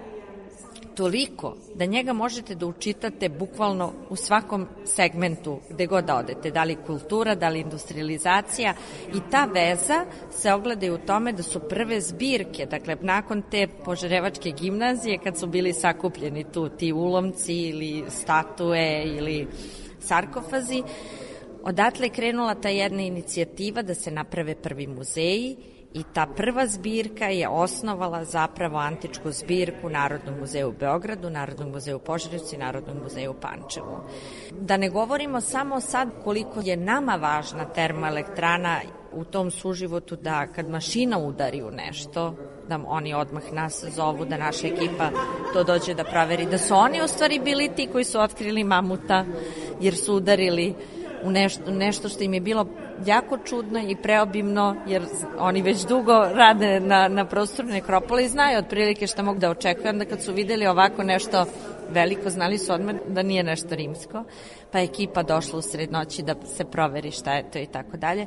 toliko da njega možete da učitate bukvalno u svakom segmentu gde god da odete, da li kultura, da li industrializacija, i ta veza se ogleda i u tome da su prve zbirke, dakle nakon te Požarevačke gimnazije kad su bili sakupljeni tu ti ulomci ili statue ili sarkofazi, odatle je krenula ta jedna inicijativa da se naprave prvi muzeji i ta prva zbirka je osnovala zapravo antičku zbirku Narodnog muzeja u Beogradu, Narodnog muzeja u Požarevcu i Narodnog muzeja u Pančevu. Da ne govorimo samo sad koliko je nama važna termoelektrana u tom suživotu, da kad mašina udari u nešto, da oni odmah nas zovu, da naša ekipa to dođe da proveri, da su oni u stvari bili ti koji su otkrili mamuta, jer su udarili u nešto što im je bilo jako čudno i preobimno, jer oni već dugo rade na prostoru nekropole i znaju otprilike šta mogu da očekuju. Onda kad su videli ovako nešto veliko, znali su odmah da nije nešto rimsko, pa je ekipa došla u sred noći da se proveri šta je to i tako dalje.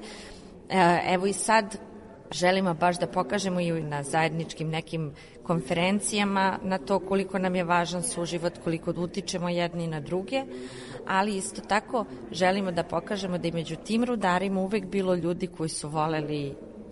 Evo i sad želimo baš da pokažemo i na zajedničkim nekim konferencijama na to koliko nam je važan suživot, koliko utičemo jedni na druge, ali isto tako želimo da pokažemo da i među tim rudarima uvek bilo ljudi koji su voleli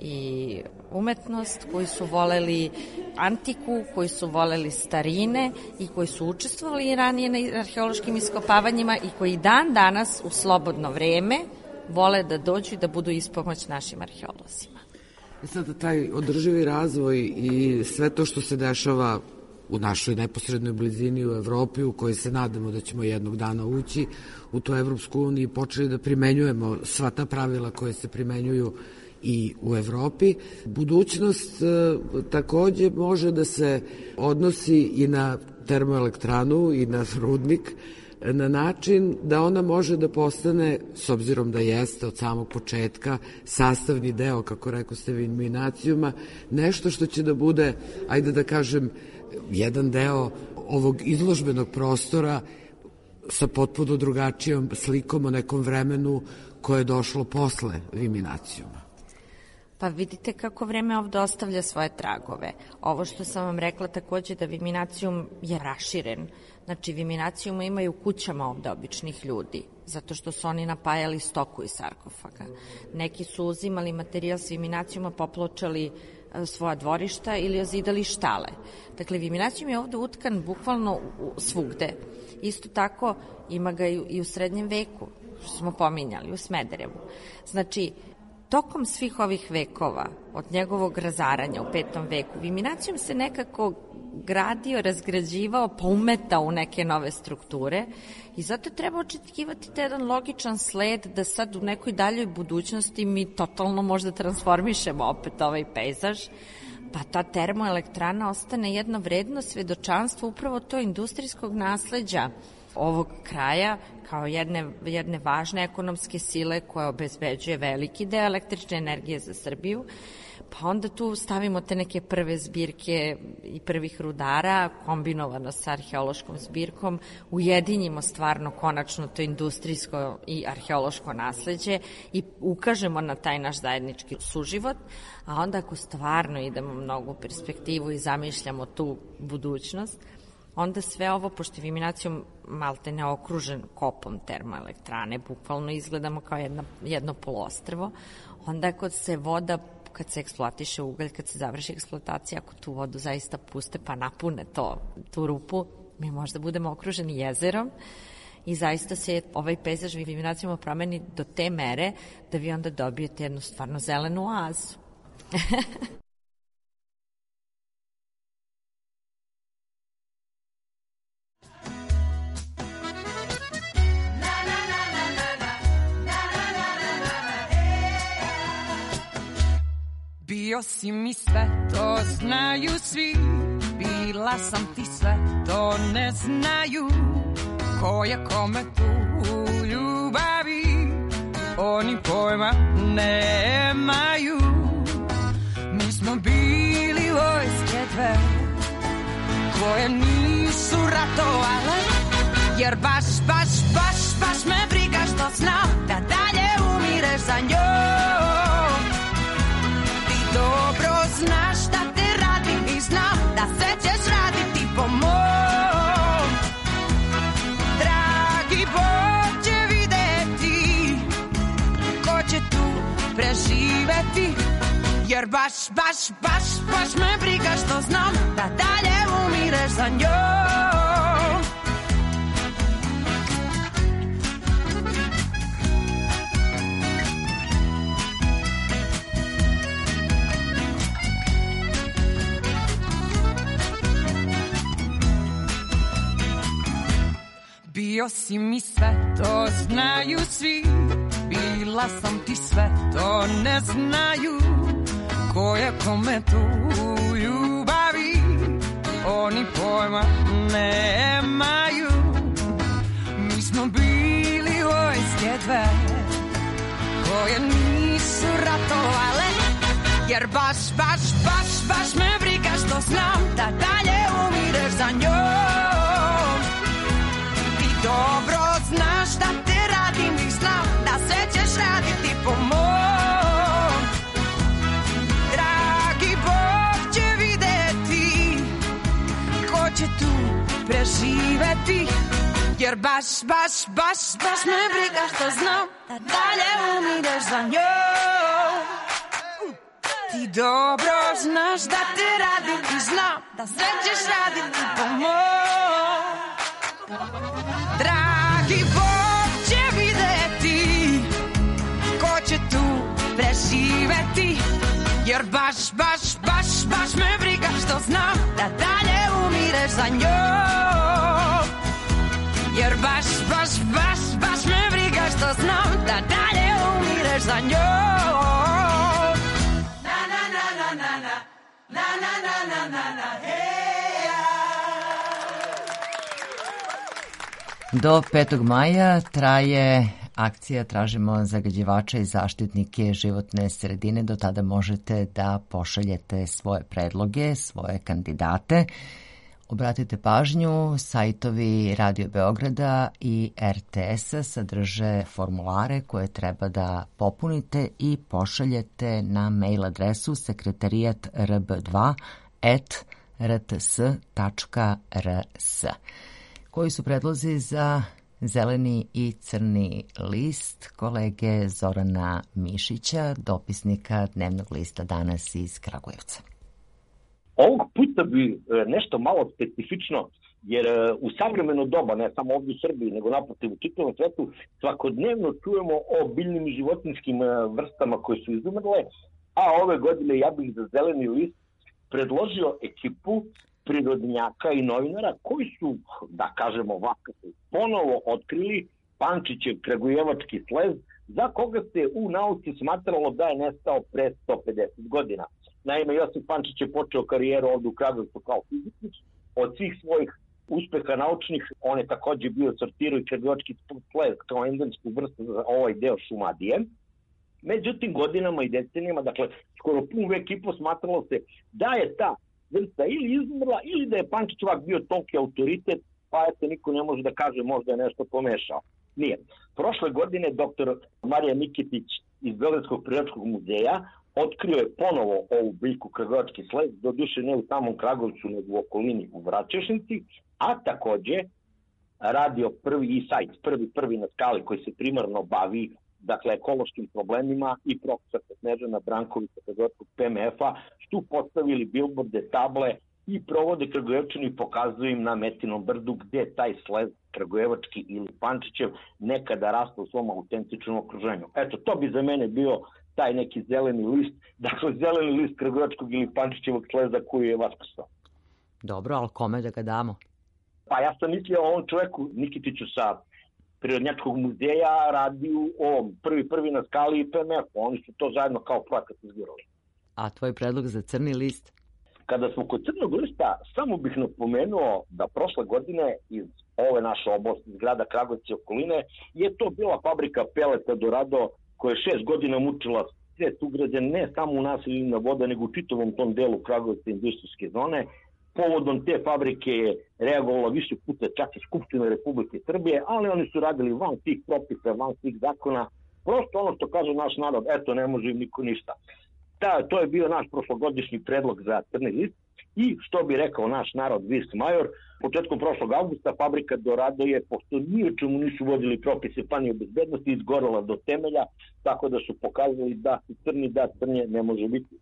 i umetnost, koji su voleli antiku, koji su voleli starine i koji su učestvovali ranije na arheološkim iskopavanjima i koji dan danas u slobodno vreme vole da dođu i da budu ispomoć našim arheolozima. Sada taj održivi razvoj i sve to što se dešava u našoj neposrednoj blizini u Evropi, u kojoj se nadamo da ćemo jednog dana ući u tu Evropsku uniju i počeli da primenjujemo sva ta pravila koje se primenjuju i u Evropi. Budućnost takođe može da se odnosi i na termoelektranu i na rudnik, na način da ona može da postane, s obzirom da jeste od samog početka sastavni deo, kako rekao ste, Viminacijuma, nešto što će da bude, ajde da kažem, jedan deo ovog izložbenog prostora sa potpuno drugačijom slikom o nekom vremenu koje je došlo posle Viminacijuma. Pa vidite kako vreme ovde ostavlja svoje tragove. Ovo što sam vam rekla takođe da Viminacijum je raširen. Znači, Viminacijuma imaju kućama ovde običnih ljudi, zato što su oni napajali stoku iz sarkofaga. Neki su uzimali materijal s Viminacijuma, popločali svoja dvorišta ili ozidali štale. Dakle, Viminacijum je ovde utkan bukvalno svugde. Isto tako ima ga i u srednjem veku, što smo pominjali, u Smederevu. Znači, tokom svih ovih vekova, od njegovog razaranja u 5. veku, Viminacijum se nekako gradio, razgrađivao, pa umetao u neke nove strukture i zato treba očekivati taj jedan logičan sled da sad u nekoj daljoj budućnosti mi totalno možda transformišemo opet ovaj pejzaž, pa ta termoelektrana ostane jedno vredno svedočanstvo upravo to industrijskog nasleđa ovog kraja kao jedne važne ekonomske sile koja obezbeđuje veliki deo električne energije za Srbiju. Pa onda tu stavimo te neke prve zbirke i prvih rudara, kombinovano sa arheološkom zbirkom, ujedinjimo stvarno konačno to industrijsko i arheološko nasleđe i ukažemo na taj naš zajednički suživot, a onda ako stvarno idemo mnogo u perspektivu i zamišljamo tu budućnost, onda sve ovo, pošto je Viminacijum malte ne okružen kopom termoelektrane, bukvalno izgledamo kao jedno poluostrvo, onda kod se voda, kad se eksploatiše ugalj, kad se završi eksploatacija, ako tu vodu zaista puste pa napune tu rupu, mi možda budemo okruženi jezerom i zaista se ovaj pejzaž Viminacijuma promeni do te mere da vi onda dobijete jednu stvarno zelenu oazu. Bio si mi sve, to znaju svi, bila sam ti sve, to ne znaju, ko je kome tu u ljubavi, oni pojma nemaju. Mi smo bili vojske dve, koje nisu ratovale, jer baš me briga što znam da dalje umireš za njom. Dobro znaš da te radim i znam da se ćeš raditi po mom. Dragi Bog će videti ko će tu preživeti, jer baš me briga što znam da dalje umireš za njom. Bio si mi sve, to znaju svi, bila sam ti sve, to ne znaju, ko je kome tu u ljubavi, oni pojma nemaju. Mi smo bili vojske dve, koje nisu ratovale, jer baš me briga što znam da dalje umireš za njom. Dobro znaš da te radim i znam da se ćeš raditi po mom. Dragi Bog će videti ko će tu preživeti, jer baš me briga što znam da dalje umireš za njom. Ti dobro znaš da te radim i znam da se ćeš raditi po mom. Dragi Bog će videti ko će tu preživeti, jer baš me briga što znam da dalje umireš za njom. Jer baš me briga što znam da dalje umireš za njom. Na na na na na na na na na na na hey. Do 5. maja traje akcija Tražimo zagađivače i zaštitnike životne sredine. Do tada možete da pošaljete svoje predloge, svoje kandidate. Obratite pažnju, sajtovi Radio Beograda i RTS-a sadrže formulare koje treba da popunite i pošaljete na mail adresu sekretarijatrb2@rts.rs. Koji su predlozi za zeleni i crni list kolege Zorana Mišića, dopisnika dnevnog lista Danas iz Kragujevca? Ovog puta bi nešto malo specifično Jer u savremeno doba, ne samo ovdje u Srbiji, nego naprotiv u čitavom svetu, svakodnevno čujemo o biljnim i životinjskim vrstama koje su izumrle, a ove godine ja bih za Zeleni list predložio ekipu prirodnjaka i novinara koji su, da kažemo ovako, ponovo otkrili Pančićev kragujevački slez, za koga se u nauci smatralo da je nestao pre 150 godina. Naime, Josip Pančić je počeo karijeru ovdje u Kragujevcu kao fizičar. Od svih svojih uspeha naučnih, on je također bio sortirao i kragujevački slez kao endemsku vrstu za ovaj deo Šumadije. Međutim, godinama i decenijama, dakle, skoro pun vek i po smatralo se da je ta vrsta ili izumrla ili da je Pančić ovak bio toliki autoritet, pa eto niko ne može da kaže možda je nešto pomešao. Nije. Prošle godine dr. Marija Nikitić iz Beogradskog prirodnjačkog muzeja otkrio je ponovo ovu biljku kragujevački slez, doduše ne u samom Kragujevcu, nego u okolini u Vraćešnici, a takođe radio prvi sajt, prvi na skali koji se primarno bavi dakle, ekološkim problemima i profesor Snežana Brankovića kragujevačkog PMF-a su postavili bilborde, table i provode Kragujevčani i pokazuju im na Metinom brdu gde taj slez kragujevački ili Pančićev nekada rasta u svom autentičnom okruženju. Eto, to bi za mene bio taj neki zeleni list, dakle zeleni list kragujevačkog ili Pančićevog sleza koji je vaskrsao. Dobro, ali kome da ga damo? Pa ja sam mislio o ovom čoveku Nikitiću sa Prirodnjačkog muzeja, radi o prvi na skali i PMF. Oni su to zajedno kao projekat izgurali. A tvoj predlog za crni list? Kada smo kod crnog lista, samo bih napomenuo da prošle godine iz ove naše oblasti, iz grada Kragujevca i okoline, je to bila fabrika peleta Dorado koja je 6 godina mučila sve sugrađane, ne samo u naseljima Voda, nego u čitavom tom delu Kragujevca industrijske zone. Povodom te fabrike je reagovala više puta čak i Skupština Republike Srbije, ali oni su radili van tih propisa, van tih zakona. Prosto ono što kaže naš narod, eto ne može im niko ništa. To je bio naš prošlogodišnji predlog za crni list i što bi rekao naš narod vis major, početkom prošlog avgusta fabrika Dorado je, pošto nije čemu nisu vodili propise pa ni o bezbednosti, izgorela do temelja, tako da su pokazali da su crni, da crnje ne može biti.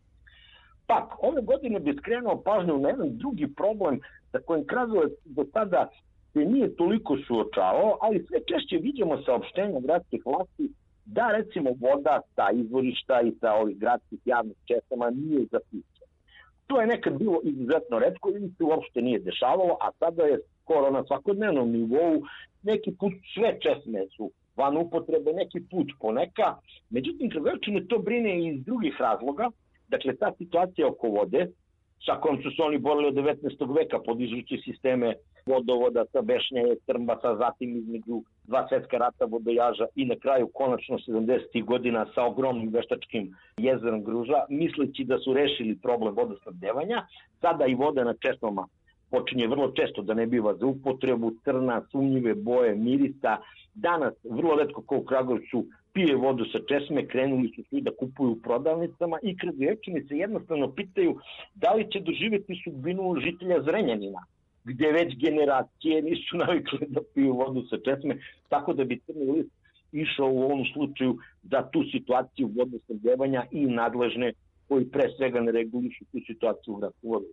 Pak, ove godine bi skrenuo pažnju na jedan drugi problem sa kojim Kragujevac do tada se nije toliko suočavao, ali sve češće vidimo saopštenja gradskih vlasti da recimo voda sa izvorišta i sa ovih gradskih javnih čestama nije za piće. To je nekad bilo izuzetno retko ili se uopšte nije dešavalo, a sada je skoro na svakodnevnom nivou, neki put sve česme su van upotrebe, neki put poneka. Međutim, Kragujevčane to brine i iz drugih razloga. Dakle, ta situacija oko vode, sa kojom su se oni borili od 19. veka podižući sisteme vodovoda sa Bešnje, Trmbasa, zatim između dva svetska rata vodojaža i na kraju konačno 70. godina sa ogromnim veštačkim jezerom Gruža, misleći da su rešili problem vodosnabdevanja. Sada i voda na česmama počinje vrlo često da ne biva za upotrebu, crna, sumnjive boje, mirisa. Danas vrlo retko ko u Kragujevcu pije vodu sa česme, krenuli su svi da kupuju u prodavnicama i Kragujevčani se jednostavno pitaju da li će doživjeti sudbinu žitelja Zrenjanina, gdje već generacije nisu navikli da piju vodu sa česme, tako da bi crni list išao u ovom slučaju za tu situaciju vodosnabdevanja i nadležne koji pre svega ne regulišu tu situaciju u gradsku vodu.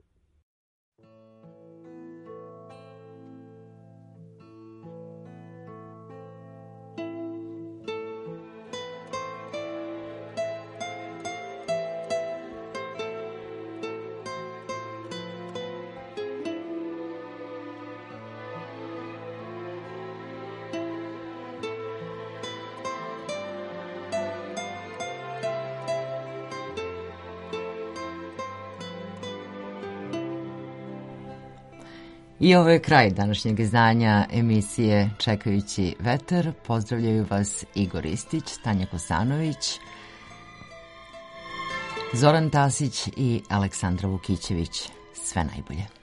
I ovo je kraj današnjeg izdanja emisije Čekajući vetar. Pozdravljaju vas Igor Istić, Tanja Kosanović, Zoran Tasić i Aleksandra Vukićević. Sve najbolje.